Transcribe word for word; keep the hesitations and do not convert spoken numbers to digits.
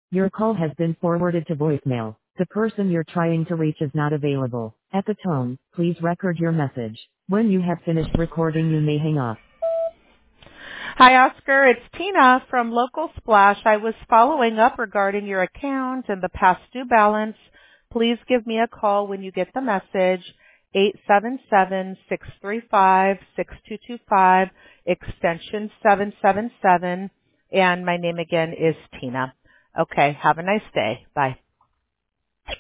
Your call has been forwarded to voicemail. The person you're trying to reach is not available. At the tone, please record your message. When you have finished recording, you may hang up. Hi, Oscar. It's Tina from Local Splash. I was following up regarding your account and the past due balance. Please give me a call when you get the message, eight seven seven, six three five, six two two five, extension seven seven seven, and my name again is Tina. Okay, have a nice day. Bye.